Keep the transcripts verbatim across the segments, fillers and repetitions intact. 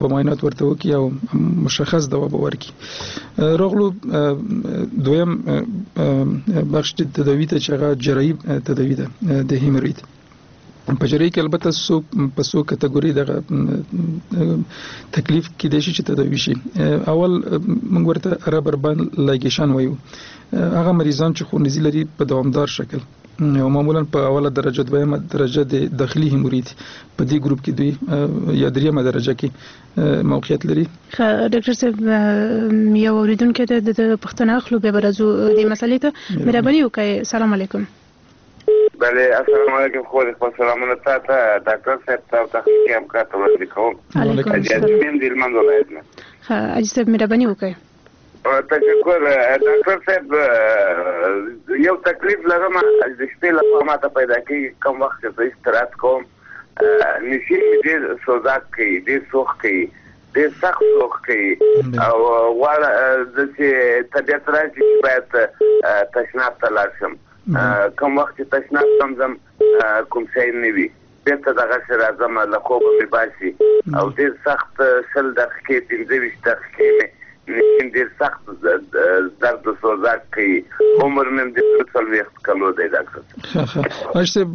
په معاینات ورته وکړي او مشخص دوا به ورکړي. راغلو دویم بخش د تداوی ته چې هغه جراحي تداوی ده د هیموروید. په جراحي کې البته سو په سو کټګوري دغه تکلیف کې د شي چې تداوی شي. اول موږ ورته رابر باند لایګیشن وایو. هغه مریضان چې خونریزي لري په دوامدار شکل او معمولا په اوله درجه دویمه درجه د داخلي هیموروید په دې ګروپ کې دوی یا دریمه درجه کې موقعیت لري. ډاکټر صاحب یو اوریدونکو ته د پښتنه خلو به برازو د مسلې ته مهرباني وکړئ. السلام علیکم. بله السلام علیکم. خو دې سلامونه تاسو ډاکټر صاحب ته تحقیق هم کاته وړاندې کوم. علیکم السلام. د هلمند ولایت نه. ها اجي صاحب مهرباني وکړئ. تشکر ډاکټر صاحب. یو تکلیف لرم د شپې لپاره ماته پیدا کېږي کوم وخت چې زه استراحت کوم نشي ډېر سوزاک کوي ډېر سوخ کوي ډېر سخت سوخ کوي او غواړه داسې طبیعت راشي چې باید تشناب ته لاړ شم. کوم وخت چې تشناب ته ځم کوم شی نه وي بېرته دغسې راځم له خوبه مې باسي او ډېر سخت شل دقیقې پنځه ویشت دقیقې مې نشین ډېر سخت درد و سوزاک کوي. عمر مې هم د څلوېښت کلو دی ډاکټر صاحب. حاج صاحب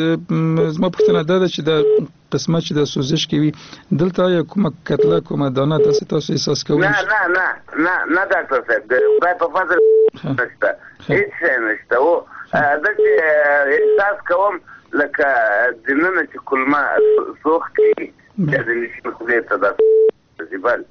زما پوښتنه دا ده چې دا قسمه چې د سوزش کوي دلته یا کومه کتله کومه دانه تاسو تاسو احساس کوئ؟ نه نه نه نه نه ډاکټر صاحب د خدای په فضل نشته هېڅ شی نشته. او داسې احساس کوم لکه دننه چې کلمه سوخ کوي بیا د نشین خدای ته دا بله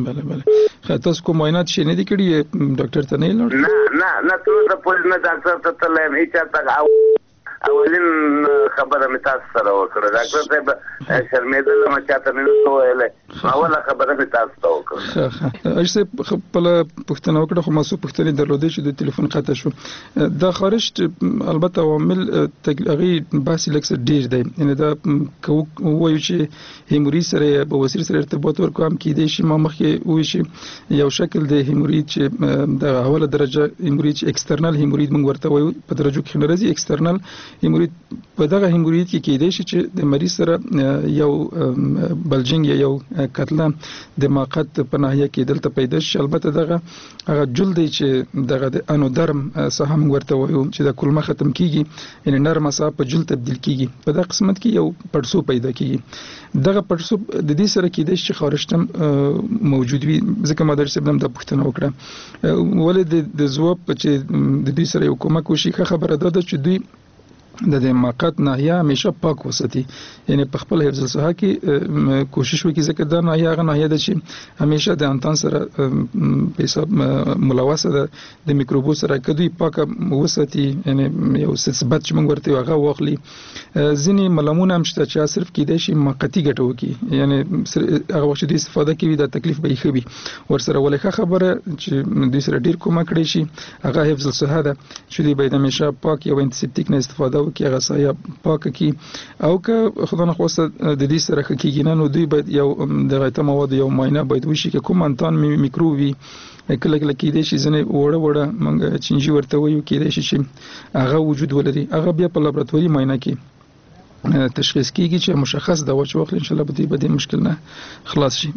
بله. تاسو کوم معاینات شي نه دي کړي ډاکټر ته نه لاړ؟ نه نه نه تر اوسه پورې نه ډاکټر ته تللی یم. هېچا ته اولین خبره مې تاسو سره وکړه. ډاکټر صاحب شرمېدلم چاته مې نشو ویلی. اوله خبره مې تاسو ته وکړه. حاج صاحب خپله پوښتنه وکړه خو ما څو پوښتنې درلودې چې د تلیفون قطع شو. دا خارج البته عوامل هغې بحث یې لږ څه ډېر دی. یعنې دا که ووایو چې هیموروید سره یا بواسیر سره ارتباط ورکړو هم کیدای شي ما مخکې ووایو چې یو شکل د هیموروید چې د اوله درجه هیموروید چې اکسټرنل هیموروید موږ ورته وایو په درجو کې نه راځي. اکسټرنل هیموروید په دغه هیموروید کې کیدای شي چې د مریض سره یو بلجنګ یا یو کتله د ماقت په ناحیه کې دلته پیدا شي. البته دغه هغه جل دی چې دغه د انودرم ساحه موږ ورته وایو چې د کلمه ختم کیږي یعنې نرمه ساحه په جل تبدیل کیږي. په دغه قسمت کې یو پړسوب پیدا کیږي. دغه پړسوب د دې سره کیدای شي چې خارجتم موجود وي. ځکه ما در صاحب هم دا پوښتنه وکړه ولې د ځواب چې د دوی سره یو کومک وشي. ښه خبره دا ده چې دوی د د ماقت ناحیه همیشه پاک وساتي یعنی په خپل حفظ الصحه کې کوشش وکړي ځکه دا ناحیه هغه ناحیه ده چې همیشه د انتان سره په حساب ملوثه ده د میکروبو سره که دوی پاک وساتي یعنی یو ثبت چې موږ ورته هغه واخلي. ځینې ملمونه هم شته چې صرف کیدای شي ماقتي ګټه وکړي یعنی هغه وخت چې دوی استفاده کوي دا تکلیف به یې ښه وي ورسره. ولې ښه خبره چې دوی سره ډېر کومک کړی شي هغه حفظ الصحه ده چې دوی باید همیشه پاک یو انتیسپټیک نه استفاده کې هغه سایه پاکه کی او که خدای نخواسته د دې سره کېږي نه نو دوی باید یو د غیطه مواد یو معاینه باید وشي که کوم انتان میکروب وي. کله کله کېدای شي ځینې وړه وړه موږ چینجي ورته وایو کېدای شي چې هغه وجود ولري. هغه بیا په لابراتواري معاینه کې تشخیص کېږي چې مشخص دوا چې واخلي انشاءالله به دوی به د مشکل نه خلاص شي.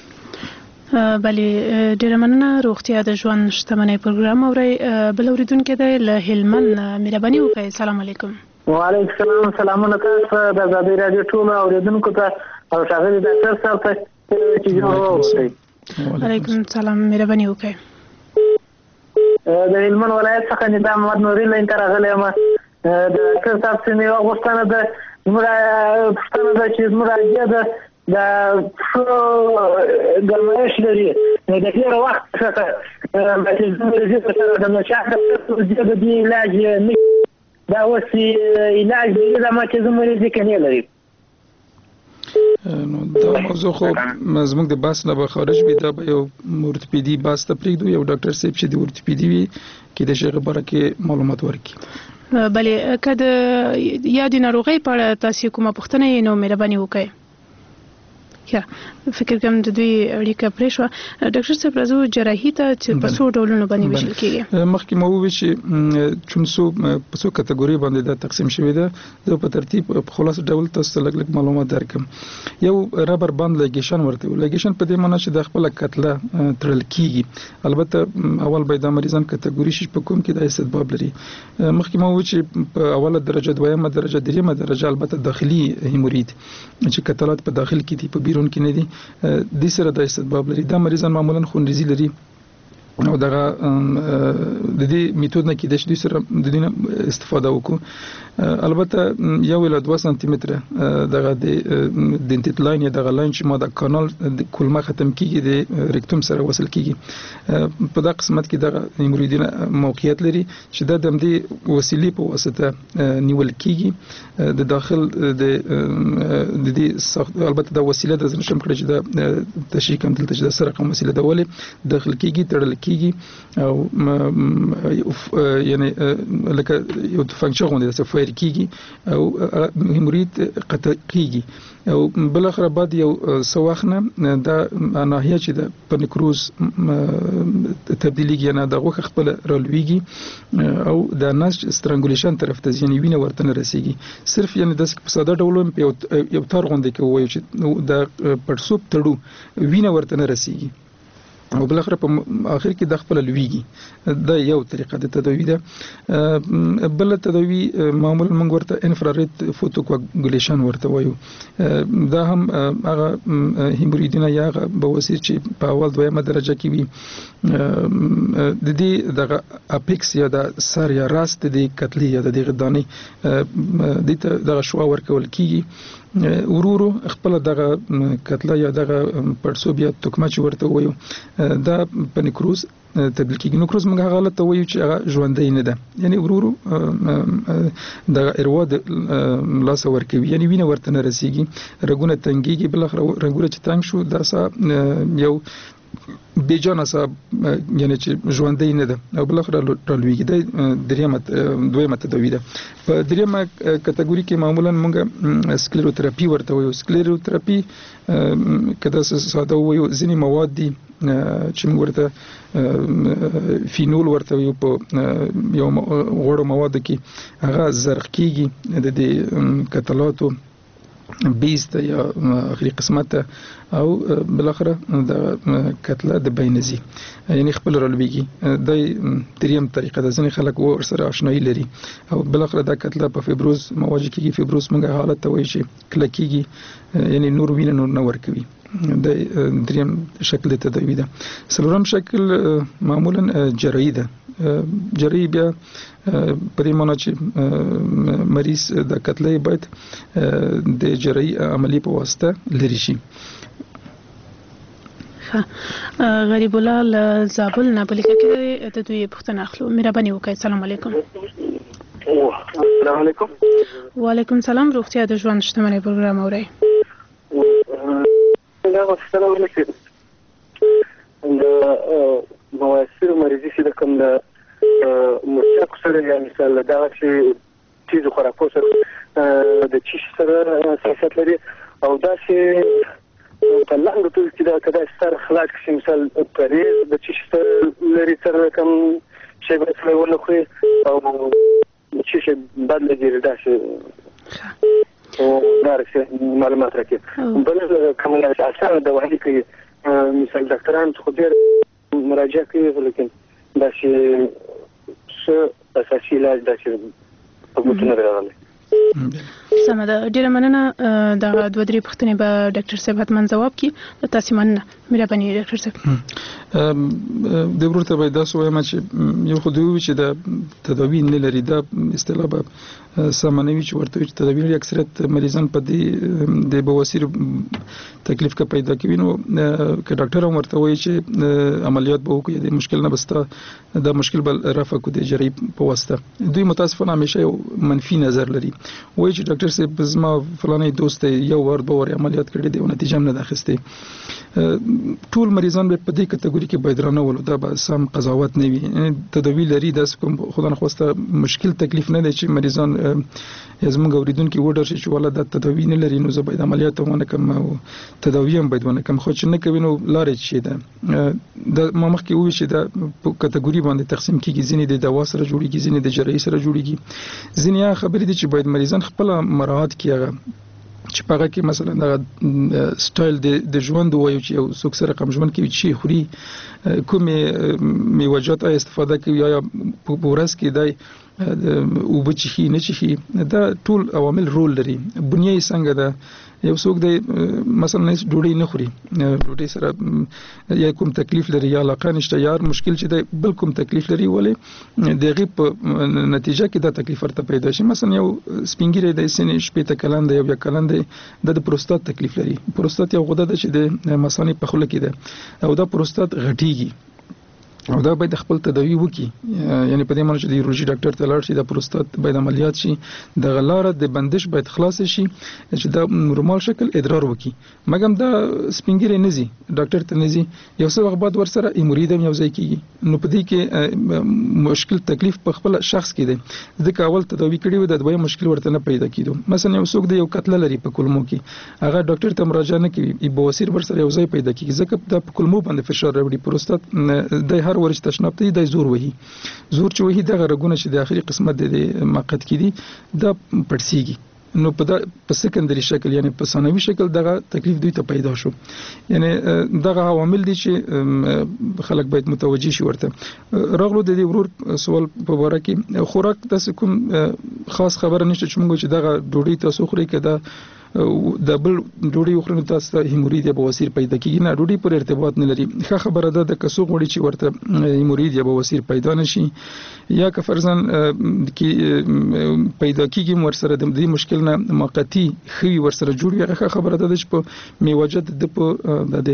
بله ډیره مننه. روغتیا د ژوند شتمنۍ پروګرام اورئ. بل اوریدونکی دی له هلمند. مهرباني وکړئ. السلام علیکم. وعلیکم السلام. سلامونه تاسو د ازادي راډیو ټولو اوریدونکو ته او ښاغلي ډاکټر صاحب ته چې جوړ واوسئ. وعلیکم السلام. مهرباني وکړئ. د هلمند ولایت څخه نظام محمد نوري لاین ته راغلی یم. د ډاکټر صاحب څخه یوه غوښتنه ده زموږ پوښتنه ده چې زموږ راجع ده د پښو ګرمایش لري نو د ډېره وخت څخه چې زه مریضي ته سره ځم نو چې هغه د دې علاج نه دا اوس علاج لري دا ما چې زه مریضي کې نه لري. نو دا موضوع خو زموږ د بحث نه به خارج وي. دا به یو ورتپیدي بحث ته پرېږدو. یو ډاکټر صاحب چې د ورتپیدي وي کېدای شي هغه باره کې معلومات ورکړي. بله که د یادې ناروغۍ په اړه تاسې کومه پوښتنه یې نو مهرباني وکړئ. یا فکر کوم د دوی اړیکه پرې شو. ډاکټر صاحب راځو جراحي ته چې په څو ډولونو باندې ویشل کیږي. مخکې مو وویل چې چونسو په څو کټګوري باندې دا تقسیم شوی دی. زه په ترتیب په خلاص ډول تاسو لږ لږ معلومات درکم. یو رابر باند لګیشن ورته لګیشن په دې معنی چې د خپل کتله تړل کیږي. البته اول به د مریضان کټګوري شي په کوم کې د استدباب لري. مخکې مو وویل چې په اوله درجه دویمه درجه دریمه درجه البته داخلي هیمورید چې کتلات په داخل کې دي په بیرون کې نه دي د سره د استدباب لري. دا مریضان معمولا خونریزي لري او دغه د دې میتود نه کې د شې سره د دې استفاده وکړو. البته یو ل دوه سانتي متره دغه د دنټیت لاین یا دغه لاین چې ما د کانال د کولمه ختم کیږي د ریکټوم سره وصل کیږي په دغه قسمت کې دغه هیموریدونه موقعیت لري چې د دمدې وسیلې په واسطه نیول کیږي د داخل د د دې البته د وسیله د زنشم کړی چې د تشریح کوم دلته چې د سره کوم وسیله د ولې داخل کیږي تړل کیږي او یعنی لکه یو فنکشن غونډه د سفر کیږي او هیمورید قطع کیږي او بل اخر بعد یو سواخنه د ناحیه چې د پنکروز تبدیلیږي نه د غوخ خپل رولويږي او د ناس سترانګولیشن طرف ته ځینې وینه ورته نه رسیږي. صرف یعنی د په ساده ډول یو یو تار غونډه کې وایي چې د پړسوب تړو وینه ورته نه رسیږي او بل اخر په اخر کې د خپل لویږي. دا یو طریقه د تداوی ده. بل تداوی معمولا موږ ورته انفرارید فوتوکواګولیشن ورته وایو. دا هم هغه هیموریدونه یا بواسیر چې په اول دویمه درجه کې وي د دې دغه اپیکس یا د سر یا راست د کتلی یا د غدانې د دغه شوا ورکول کیږي. ورورو خپل دغه کتله یا دغه پړسوب یا توکما چې ورته وایو دا پنکروز تبدیل کیږي. نو کروز موږ غلط وایو چې هغه ژوندۍ نه ده یعنی ورورو دغه اروا د لاس ورکوي یعنی وینه ورته نه رسیږي رګونه تنګيږي بل اخر رګونه چې تنګ شو دا سا یو بیجان صاحب یعنی چې ژوندۍ نه ده او بل اخر رالویږي. د دریمه دویمه تداوی ده. په دریمه کټګوري کې معمولا موږ سکلیروتراپي ورته وایو. سکلیروتراپي کدا ساده وایو ځینې مواد دي چې موږ ورته فینول ورته وایو په یو غوړو مواد کې هغه زرق کیږي د دې کتلاتو بیست یا اخري قسمت او بل اخر د کتله د بینزي یعنی خپل رولويږي. د دریم طریقه د ځنې خلک ور سره آشنایی لري او بل اخر د کتله په فیبروز مواجه کیږي. فیبروز موږ حالت ته وایي چې کلکیږي یعنی نور وینه نور نه ورکوي. د دریم شکل ته تداوی ده. څلورم شکل معمولا جراحي ده. جراحي بیا په دې معنی چې مریض د کتلې باید د جراحي عملی په واسطه لري شي. غریب الله زابل نه بلکې کې د دوی پښتنه اخلو. مهرباني وکړئ. السلام علیکم. السلام علیکم. وعلیکم السلام. روغتیا د ژوند شتمنۍ پروګرام اورئ. دا وسره ولکه د مواسیر مریضي چې د کوم د مستق سره یا مثال دا چې چیز خوراکو سره د چیش سره سیاست لري او دا چې په لاندې ټول کې دا کدا ستر خلاص کې مثال پرې د چیش سره لري سره کوم شی به څه ولخوي او چیش بدل دی دا چې او دارسه معلومات راکې بل کومه اساسه د وحدي کې مثال ډاکټران خو ډېر مراجعه کوي ولیکن دا چې څه اساسي علاج دا چې په ګوتنه راغلي. سمه ده. ډېره مننه. دا دوه درې پوښتنې به ډاکټر صاحب حتمن ځواب کړي. تاسو مننه. مهرباني ډاکټر صاحب. د ورته به دا سوې ما چې یو خو دوی چې د تداوی نه لري دا اصطلاح به سامانوي چې ورته چې تداوی اکثریت مریضان په دې د بواسیر تکلیف کا پیدا کوي نو که ډاکټر هم ورته وایي چې عملیات به وکړي د مشکل نه بسته دا مشکل بل رفع کو د جری په واسطه دوی متاسفانه همیشه یو منفي نظر لري وایي چې ډاکټر صاحب زما فلانه دوست یو ور به ور عملیات کړی دی او نتیجه نه ده اخیسته. ټول مریضان به په دې کټګوري ډاکټري کې باید رانه ول دا به سم قضاوت نه وي. تداوی لري د کوم خدای نه خواسته مشکل تکلیف نه دی چې مریضان زموږ اوریدونکو وډر شي چې ولا د تداوی نه لري نو زه باید عملیات ونه کوم او تداوی هم باید ونه کوم. خو چې نه کوي نو لارې شي ده د ما مخکې وی چې د کټګوري باندې تقسیم کیږي. ځینې د دوا سره جوړیږي، ځینې د جراحي سره جوړیږي، ځینې خبرې دي چې باید مریضان خپل مراعات کیږي چې پاره کې مثلا د سټایل د ژوند وایو چې یو څوک سره کوم ژوند کې چې خوري کومې میوجات استفاده کوي یا په ورځ کې دی او بچی نه چی دا ټول عوامل رول لري. بنیای څنګه ده یو څوک دی مثلا ډوډۍ نه خوري، ډوډۍ سره یا کوم تکلیف لري یا علاقه نشته یا مشکل چې دی بل کوم تکلیف لري ولې دغه په نتیجه کې دا تکلیف ورته پیدا شي. مثلا یو سپینګری د سینې شپې ته کلند یو یا کلند د پروستات تکلیف لري. پروستات یو غده ده چې د مثانې په خوله کې ده او دا پروستات غټیږي او دا باید خپل تداوی وکي. یعنی په دې معنی چې د یورولوژي ډاکټر ته لاړ شي د پروستات باید عملیات شي، د غلاره د بندش باید خلاص شي چې دا نورمال شکل ادرار وکي. مګم دا سپینګری نزي ډاکټر ته نزي یو څه وخت بعد ور سره ایموریدم یو ځای کیږي نو په دې کې مشکل تکلیف په خپل شخص کې دی ځکه اول تداوی کړي و د دوی مشکل ورته نه پیدا کیدو. مثلا یو څوک د یو قتل لري په کولمو کې هغه ډاکټر ته مراجعه نه کوي، ای بواسیر ور سره یو ځای پیدا کیږي ځکه د کولمو باندې فشار راوړي. پروستات د ورش تشناب ته د زور وهي زور چې وهي دغه رګونه چې د اخري قسمت د مقعد کې دي دا پړسیږي نو په په سکندري شکل یعنی په ثانوي شکل دغه تکلیف دوی ته پیدا شو. یعنی دغه عوامل دي چې خلک باید متوجي شي ورته. راغلو د دې ورور سوال په واره کې خوراک تاسو کوم خاص خبره نشته چې موږ چې دغه ډوډۍ تاسو خوري کده د بل ډوډۍ وخورنه تاسو ته هیمورید یا بواسیر پیدا کیږي نه ډوډۍ پر ارتباط نه لري. ښه خبره ده د کسو غوړي چې ورته هیمورید یا بواسیر پیدا نشي یا که فرضاً کې پیدا کیږي مور سره د دې مشکل نه موقتی خوي ور سره جوړ وي. ښه خبره ده چې په میوجد د په د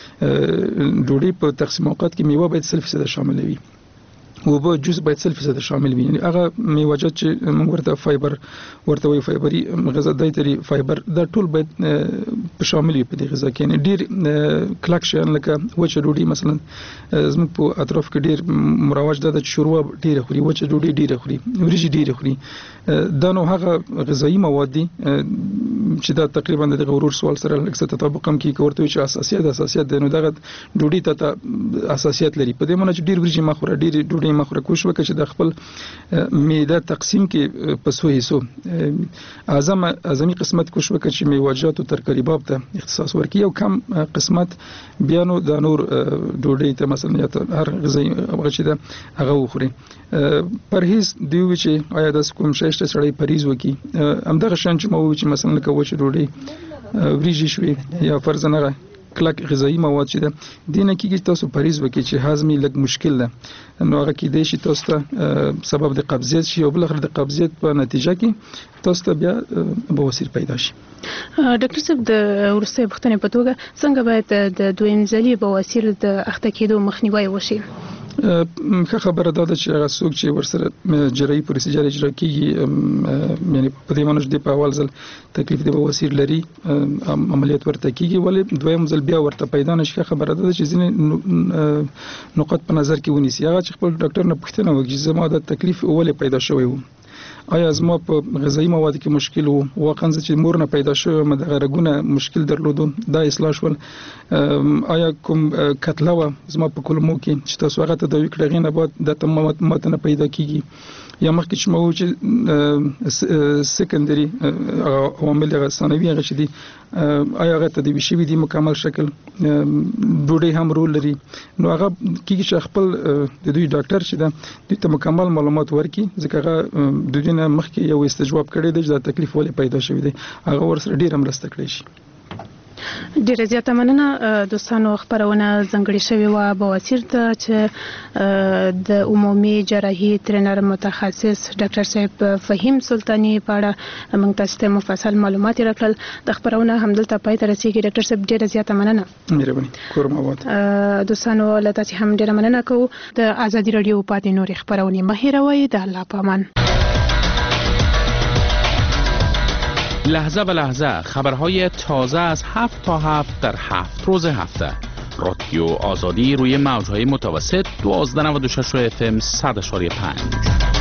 ډوډۍ په تقسیم اوقات کې میوه باید سل فیصد شامل وي او به جز باید سل فیصد شامل وي. یعنی هغه میوجات چې موږ ورته فایبر ورته وي فایبري غذا دایتري فایبر دا ټول باید په شامل وي په دې غذا کې. یعنی ډیر کلک شي لکه وچه ډوډۍ مثلا زموږ په اطراف کې ډیر مروج ده چې شوروا ډیر خوري، وچه ډوډۍ ډیر خوري، وريجي ډیر خوري. دا نو هغه غذایی مواد دي چې دا تقریبا د غورور سوال سره لکه تطابق هم کې کوي چې اساسیت اساسیت د نو دغه ډوډۍ ته اساسیت لري. په دې معنی چې ډیر وريجي مخوره ډیر ډوډۍ مخوره کوښښ وکړي چې د خپل معده تقسیم کې په سو حصو اعظم اعظمي قسمت کوښښ وکړي چې میوجات او ترکاری باب ته اختصاص ورکړي او کم قسمت بیا نو د نور ډوډۍ ته مثلا یا هر غذایی هغه چې ده هغه وخوري. پرهیز دیوي چې آیا د کوم شی چې سړی پرهیز وکړي همدغه شان چې مو چې مثلا لکه وچه ډوډۍ وريجي شوي یا فرض نه کلک غذایی مواد چې ده دینه کې تاسو پرهیز وکړي چې هضمي لږ مشکل ده نو هغه کې د شي تاسو ته سبب د قبضیت شي او بل اخر د قبضیت په نتیجه کې تاسو ته بیا بواسیر پیدا شي. ډاکټر صاحب د ورسته پښتنې په توګه څنګه باید د دویم ځلې بواسیر د اخته کېدو مخنیوي وشي؟ ښه خبره ده چې هغه څوک چې ورسره جراحي پروسیجر اجرا کیږي یعنی په دې معنی چې په اول ځل تکلیف د بواسیر لري عملیات ورته کیږي ولې دویم ځل بیا ورته پیدا نشي. خبره ده چې ځینې نقاط په نظر کې ونیسي هغه چې خپل ډاکټر نه پوښتنه وکړي چې زما د تکلیف ولې پیدا شوی و، آیا زما په غذایی مواد کې مشکل وو، واقعا چې مور نه پیدا شوی مده غرګونه مشکل درلودو دا اصلاح شول، آیا کوم کتله و زما په کولمو کې چې تاسو هغه ته د وکړه نه بعد د تمامات ماته نه پیدا کیږي یا مخکې چې مو چې سکندري عوامل هغه ثانوي هغه چې دي آیا هغه ته د وشي دي مکمل شکل ډوډۍ هم رول لري نو هغه کیږي چې خپل د دوی ډاکټر چې ده د مکمل معلومات ورکړي ځکه هغه د دې نه مخکې یو استجواب کړی دی چې د تکلیف ولې پیدا شوی دی هغه ورسره ډیر مرسته کړی شي. ډیره زیاته مننه دوستانو. خبرونه ځنګړې شوې و بواسیر ته چې د عمومي جراحي ټرینر متخصص ډاکټر صاحب فهیم سلطانی په اړه موږ تاسو ته مفصل معلومات راکړل. د خبرونه همدلته پای ته رسیدي. ډاکټر صاحب ډیره زیاته مننه. مهرباني کورم آباد. دوستانو له تاسو هم ډیره مننه کوو. د ازادي رادیو پاتې نورې خبرونه مه هېروئ. د الله په امان. لحظه به لحظه خبرهای تازه از هفت تا هفت در هفت روز هفته رادیو آزادی روی موج‌های متوسط دوازده نود و شش اف ام صد و پنج.